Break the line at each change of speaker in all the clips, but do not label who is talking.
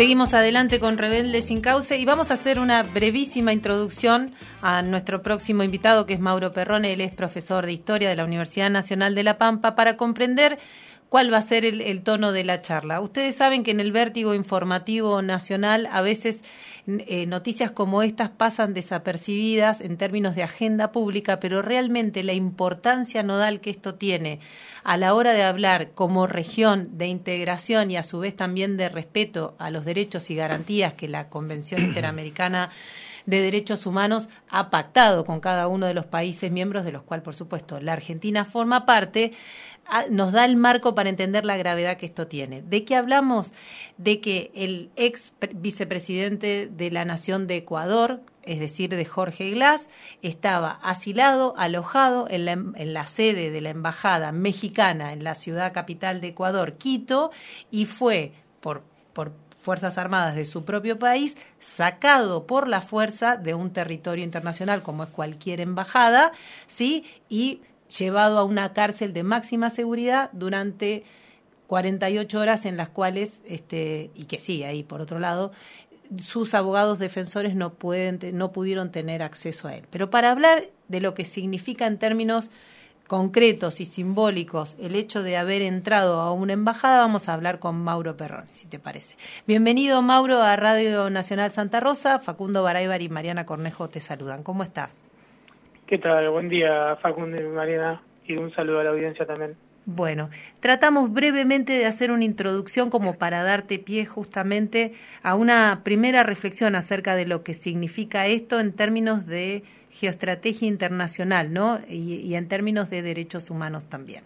Seguimos adelante con Rebelde Sin Cauce y vamos a hacer una brevísima introducción a nuestro próximo invitado, que es Mauro Perrone. Él es profesor de Historia de la Universidad Nacional de La Pampa, para comprender cuál va a ser el tono de la charla. Ustedes saben que en el vértigo informativo nacional a veces noticias como estas pasan desapercibidas en términos de agenda pública, pero realmente la importancia nodal que esto tiene a la hora de hablar como región de integración y a su vez también de respeto a los derechos y garantías que la Convención Interamericana de Derechos Humanos ha pactado con cada uno de los países miembros, de los cuales, por supuesto, la Argentina forma parte, nos da el marco para entender la gravedad que esto tiene. ¿De qué hablamos? De que el ex vicepresidente de la Nación de Ecuador, es decir, de Jorge Glass, estaba asilado, alojado en la sede de la Embajada Mexicana en la ciudad capital de Ecuador, Quito, y fue por Fuerzas Armadas de su propio país, sacado por la fuerza de un territorio internacional como es cualquier embajada, ¿sí? Y llevado a una cárcel de máxima seguridad durante 48 horas en las cuales, y que sí, ahí por otro lado, sus abogados defensores no pudieron tener acceso a él. Pero para hablar de lo que significa en términos concretos y simbólicos el hecho de haber entrado a una embajada, vamos a hablar con Mauro Perrone, si te parece. Bienvenido, Mauro, a Radio Nacional Santa Rosa. Facundo Baraybar y Mariana Cornejo te saludan. ¿Cómo estás?
¿Qué tal? Buen día, Facundo y Mariana, y un saludo a la audiencia también.
Bueno, tratamos brevemente de hacer una introducción como para darte pie justamente a una primera reflexión acerca de lo que significa esto en términos de geoestrategia internacional, ¿no? Y en términos de derechos humanos también.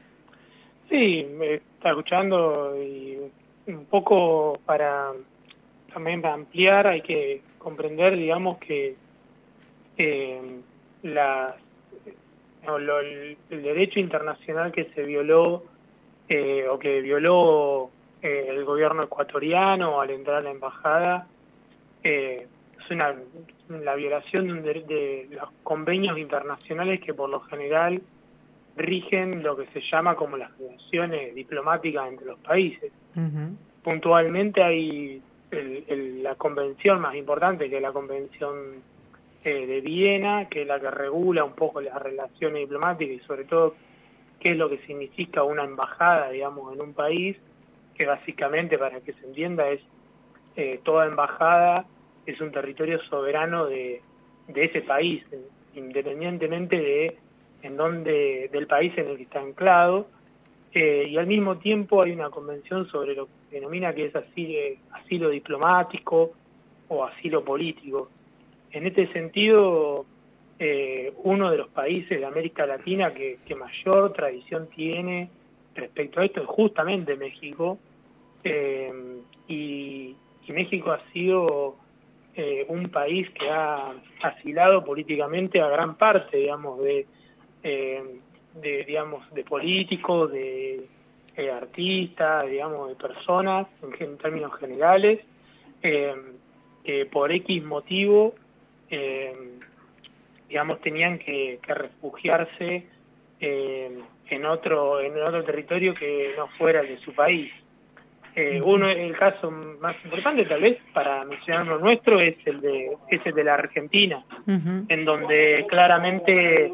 Sí, me está escuchando, y un poco para ampliar, hay que comprender, digamos, que el derecho internacional que se violó o que violó el gobierno ecuatoriano al entrar a la embajada es la violación de los convenios internacionales que por lo general rigen lo que se llama como las relaciones diplomáticas entre los países. Uh-huh. Puntualmente hay la convención más importante, que es la Convención de Viena, que es la que regula un poco las relaciones diplomáticas y sobre todo qué es lo que significa una embajada, digamos, en un país, que básicamente, para que se entienda, es toda embajada es un territorio soberano de ese país, independientemente del país en el que está anclado, y al mismo tiempo hay una convención sobre lo que se denomina que es asilo diplomático o asilo político. En este sentido, uno de los países de América Latina que mayor tradición tiene respecto a esto es justamente México, y México ha sido un país que ha asilado políticamente a gran parte, digamos, de políticos, de artistas, digamos, de personas en términos generales, que por X motivo digamos, tenían que refugiarse en otro territorio que no fuera el de su país. El caso más importante, tal vez, para mencionar lo nuestro, es el de la Argentina, uh-huh. en donde claramente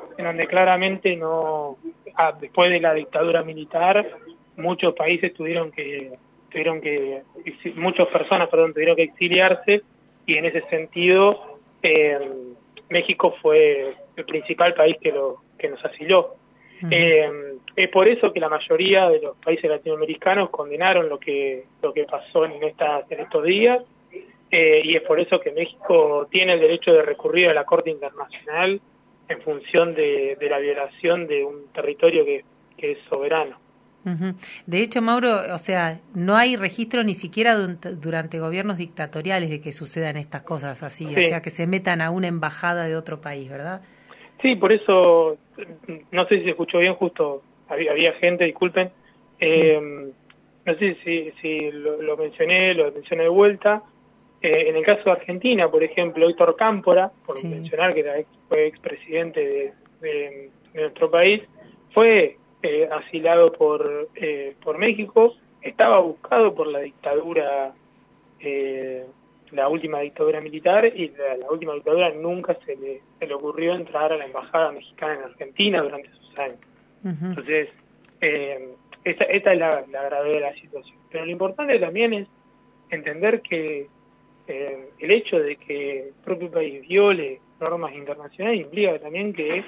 no, después de la dictadura militar, muchas personas tuvieron que exiliarse, y en ese sentido México fue el principal país que nos asiló. Uh-huh. Es por eso que la mayoría de los países latinoamericanos condenaron lo que pasó en estos días, y es por eso que México tiene el derecho de recurrir a la Corte Internacional en función de la violación de un territorio que es soberano.
Uh-huh. De hecho, Mauro, o sea, no hay registro ni siquiera durante gobiernos dictatoriales de que sucedan estas cosas así, sí. O sea, que se metan a una embajada de otro país, ¿verdad?
Sí, por eso, no sé si se escuchó bien, justo había gente, disculpen, sí. No sé si lo mencioné de vuelta. En el caso de Argentina, por ejemplo, Héctor Cámpora, por sí. mencionar que fue expresidente de nuestro país, fue asilado por México, estaba buscado por la dictadura la última dictadura militar, y la última dictadura nunca se le ocurrió entrar a la embajada mexicana en Argentina durante esos años. Entonces, esta es la gravedad de la situación. Pero lo importante también es entender que el hecho de que el propio país viole normas internacionales implica también que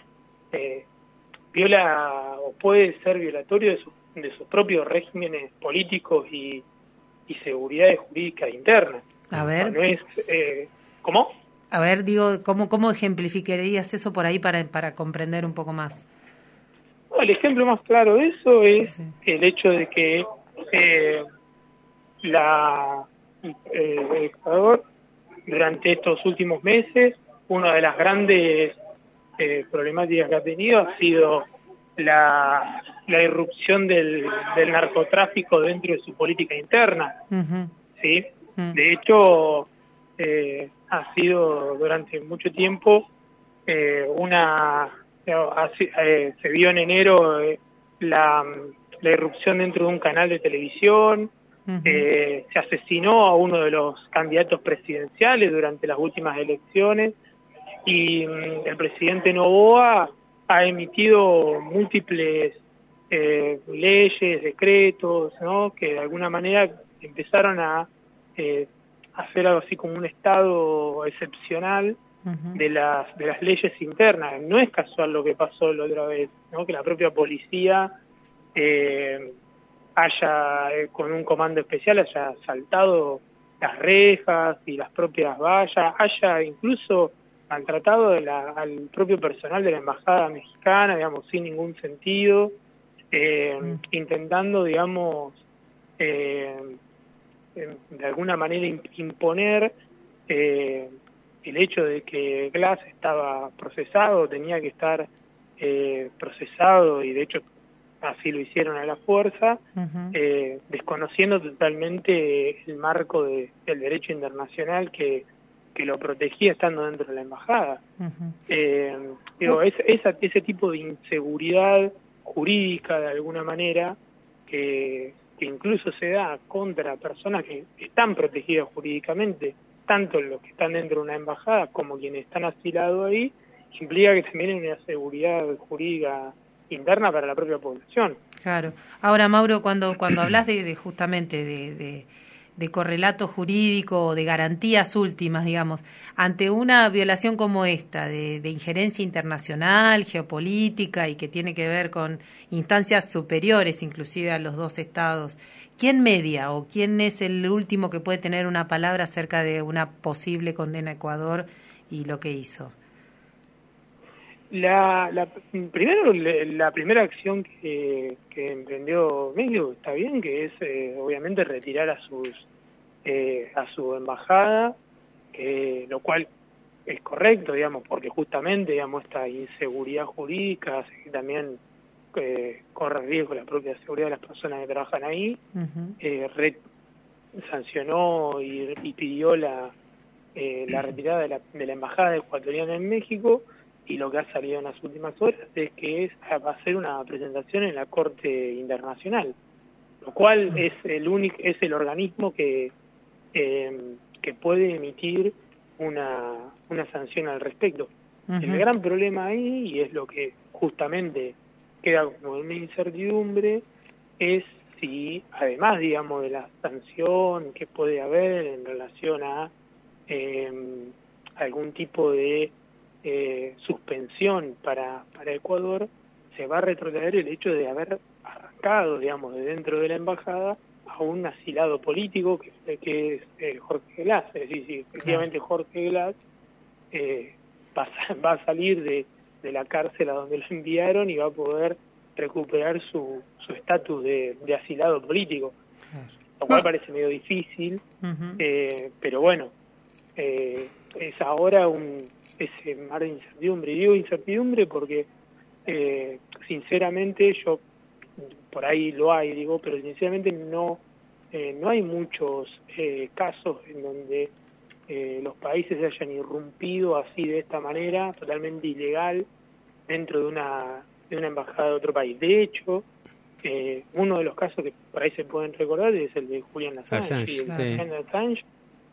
viola o puede ser violatorio de sus propios regímenes políticos y seguridades jurídicas internas.
A ver.
No es, ¿cómo?
A ver, digo, ¿cómo ejemplificarías eso por ahí para comprender un poco más?
No, el ejemplo más claro de eso es el hecho de que el Ecuador, durante estos últimos meses, una de las grandes problemáticas que ha tenido ha sido la irrupción del narcotráfico dentro de su política interna. ¿Sí? De hecho, ha sido durante mucho tiempo se vio en enero la irrupción dentro de un canal de televisión. Se asesinó a uno de los candidatos presidenciales durante las últimas elecciones, y el presidente Noboa ha emitido múltiples leyes, decretos, ¿no?, que de alguna manera empezaron a hacer algo así como un estado excepcional de las leyes internas. No es casual lo que pasó la otra vez, ¿no?, que la propia policía con un comando especial haya saltado las rejas y las propias vallas, haya incluso maltratado al propio personal de la embajada mexicana, digamos, sin ningún sentido, intentando, digamos, de alguna manera imponer el hecho de que Glass estaba procesado, tenía que estar procesado, y de hecho así lo hicieron a la fuerza, desconociendo totalmente el marco del derecho internacional que lo protegía estando dentro de la embajada. Ese tipo de inseguridad jurídica, de alguna manera, que incluso se da contra personas que están protegidas jurídicamente, tanto los que están dentro de una embajada como quienes están asilados ahí, implica que también hay una seguridad jurídica interna para la propia población.
Claro. Ahora, Mauro, cuando hablas justamente de correlato jurídico o de garantías últimas, digamos, ante una violación como esta, de injerencia internacional, geopolítica, y que tiene que ver con instancias superiores inclusive a los dos estados, ¿quién media o quién es el último que puede tener una palabra acerca de una posible condena a Ecuador y lo que hizo?
Primero, la primera acción que emprendió México está bien, que es obviamente retirar a su embajada, lo cual es correcto, digamos, porque justamente, digamos, esta inseguridad jurídica hace que también corre riesgo la propia seguridad de las personas que trabajan ahí. Sancionó y pidió la retirada de la embajada ecuatoriana en México. Y lo que ha salido en las últimas horas es que va a hacer una presentación en la Corte Internacional, lo cual es el organismo que puede emitir una sanción al respecto. El gran problema ahí, y es lo que justamente queda como una incertidumbre, es si, además, digamos, de la sanción que puede haber en relación a algún tipo de suspensión para Ecuador, se va a retrotraer el hecho de haber arrancado, digamos, de dentro de la embajada a un asilado político que es Jorge Glass. Es decir, si efectivamente Jorge Glass va a salir de la cárcel a donde lo enviaron y va a poder recuperar su estatus de asilado político, lo cual parece medio difícil, pero bueno, es ahora ese mar de incertidumbre. Y digo incertidumbre porque sinceramente yo, por ahí lo hay, digo, pero sinceramente no hay muchos casos en donde los países se hayan irrumpido así, de esta manera, totalmente ilegal, dentro de una embajada de otro país. De hecho, uno de los casos que por ahí se pueden recordar es el de Julian Assange. Julian Assange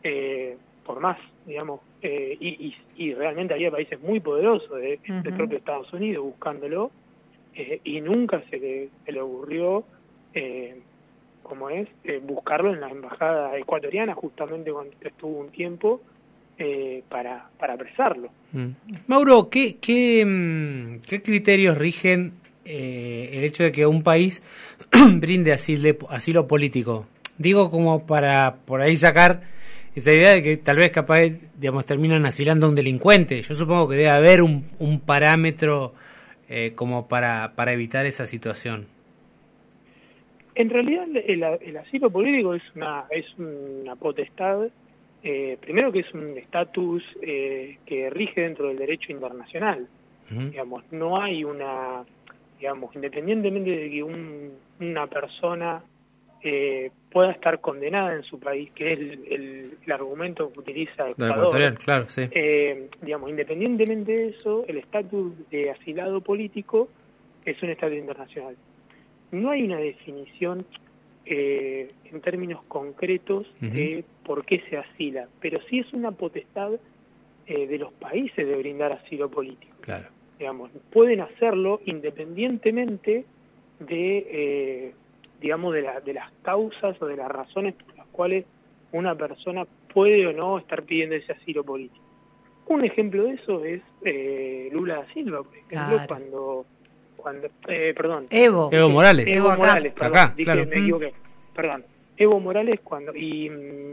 por más, digamos, y realmente había países muy poderosos del propio Estados Unidos buscándolo, y nunca se le ocurrió, buscarlo en la embajada ecuatoriana, justamente cuando estuvo un tiempo, para apresarlo.
Mauro, ¿qué criterios rigen el hecho de que un país brinde asilo político? Digo, como para por ahí sacar esa idea de que tal vez capaz, digamos, terminan asilando a un delincuente. Yo supongo que debe haber un parámetro como para evitar esa situación.
En realidad el asilo político es una potestad, primero que es un estatus que rige dentro del derecho internacional. Digamos, no hay independientemente de que una persona pueda estar condenada en su país, que es el argumento que utiliza Ecuador,
claro, sí.
Independientemente de eso, el estatus de asilado político es un estatus internacional. No hay una definición en términos concretos de por qué se asila, pero sí es una potestad de los países de brindar asilo político.
Claro.
Digamos, pueden hacerlo independientemente de las causas o de las razones por las cuales una persona puede o no estar pidiendo ese asilo político. Un ejemplo de eso es Lula da Silva, por ejemplo,
Evo
Morales.
Acá,
dije,
claro.
Me equivoqué. Perdón. Evo Morales y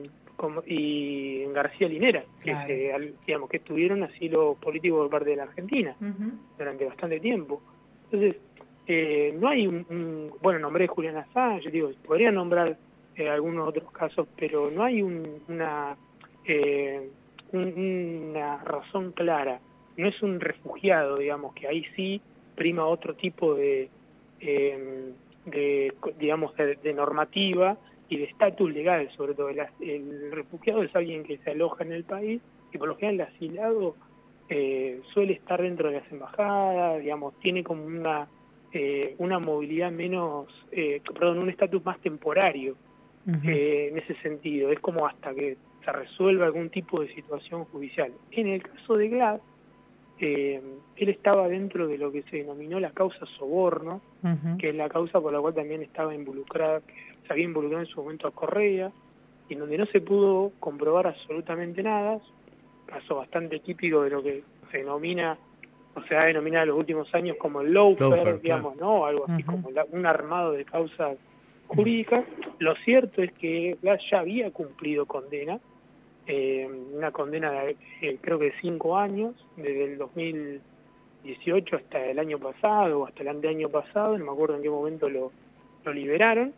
García Linera, que tuvieron asilo político por parte de la Argentina durante bastante tiempo. Entonces, no hay nombré a Julián Assange, podría nombrar algunos otros casos, pero no hay una razón clara. No es un refugiado, digamos, que ahí sí prima otro tipo de normativa y de estatus legal, sobre todo. El refugiado es alguien que se aloja en el país y por lo general el asilado suele estar dentro de las embajadas, digamos, tiene como una movilidad menos, un estatus más temporario en ese sentido. Es como hasta que se resuelva algún tipo de situación judicial. En el caso de Glass, él estaba dentro de lo que se denominó la causa soborno, que es la causa por la cual también estaba involucrada, que se había involucrado en su momento a Correa, y en donde no se pudo comprobar absolutamente nada, caso bastante típico de lo que se denomina, o se ha denominado en los últimos años como el lawfare, digamos, claro, ¿no? Algo así como un armado de causas jurídicas. Lo cierto es que Glass ya había cumplido condena, una condena de creo que de 5 años, desde el 2018 hasta el año pasado, o hasta el anteaño pasado, no me acuerdo en qué momento lo liberaron,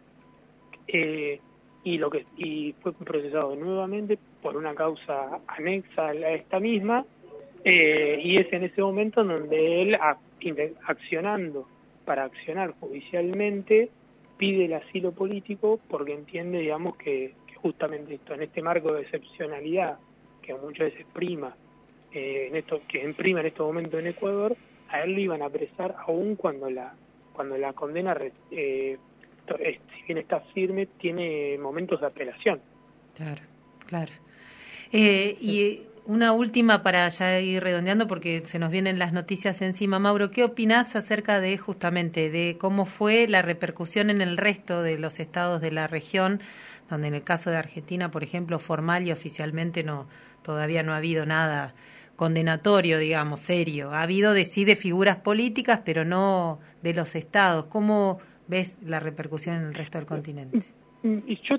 y fue procesado nuevamente por una causa anexa a esta misma, y es en ese momento en donde él, accionando para accionar judicialmente, pide el asilo político porque entiende, digamos, que justamente esto, en este marco de excepcionalidad que muchas veces prima, que imprima en estos momentos en Ecuador, a él lo iban a apresar aún cuando la condena, si bien está firme, tiene momentos de apelación.
Claro. Y una última para ya ir redondeando, porque se nos vienen las noticias encima. Mauro, ¿qué opinás acerca de justamente de cómo fue la repercusión en el resto de los estados de la región, donde en el caso de Argentina, por ejemplo, formal y oficialmente todavía no ha habido nada condenatorio, digamos, serio? Ha habido de figuras políticas, pero no de los estados. ¿Cómo ves la repercusión en el resto del continente?
Y yo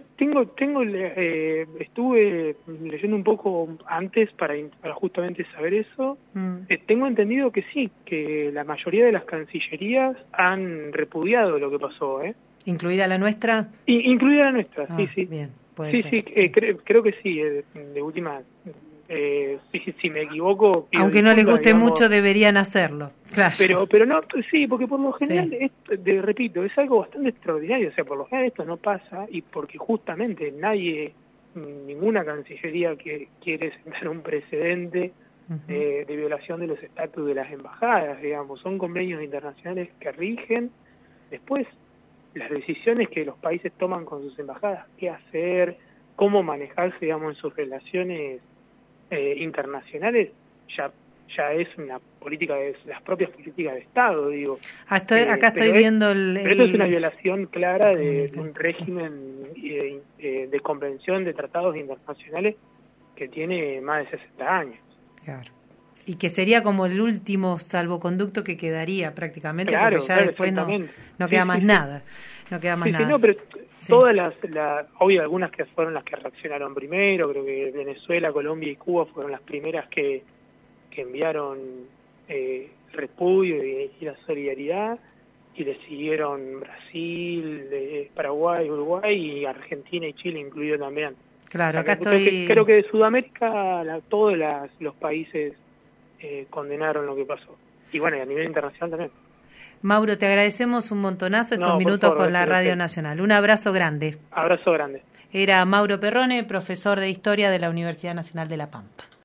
estuve leyendo un poco antes para justamente saber eso. Tengo entendido que sí, que la mayoría de las cancillerías han repudiado lo que pasó,
¿Incluida la nuestra?
Incluida la nuestra, sí.
Bien,
sí, creo que sí, de última. Si me equivoco,
aunque no les guste mucho, deberían hacerlo, claro.
Pero no, sí, porque por lo general, repito, es algo bastante extraordinario. O sea, por lo general esto no pasa, y porque justamente ninguna cancillería que quiere sentar un precedente de violación de los estatus de las embajadas, digamos. Son convenios internacionales que rigen. Después, las decisiones que los países toman con sus embajadas, qué hacer, cómo manejarse, digamos, en sus relaciones internacionales, ya es una política de las propias políticas de Estado, digo.
Acá estoy viendo
pero esto es una violación clara de un régimen de convención de tratados internacionales que tiene más de 60 años.
Claro. Y que sería como el último salvoconducto que quedaría prácticamente,
claro,
porque ya después no queda más nada. No queda más nada.
No, pero todas obvio, algunas que fueron las que reaccionaron primero, creo que Venezuela, Colombia y Cuba fueron las primeras que enviaron repudio y la solidaridad, y le siguieron Brasil, Paraguay, Uruguay y Argentina y Chile incluido también.
Claro,
acá creo que de Sudamérica todos los países condenaron lo que pasó. Y bueno, y a nivel internacional también.
Mauro, te agradecemos un montonazo estos minutos con la Radio Nacional. Un abrazo grande.
Abrazo grande.
Era Mauro Perrone, profesor de Historia de la Universidad Nacional de La Pampa.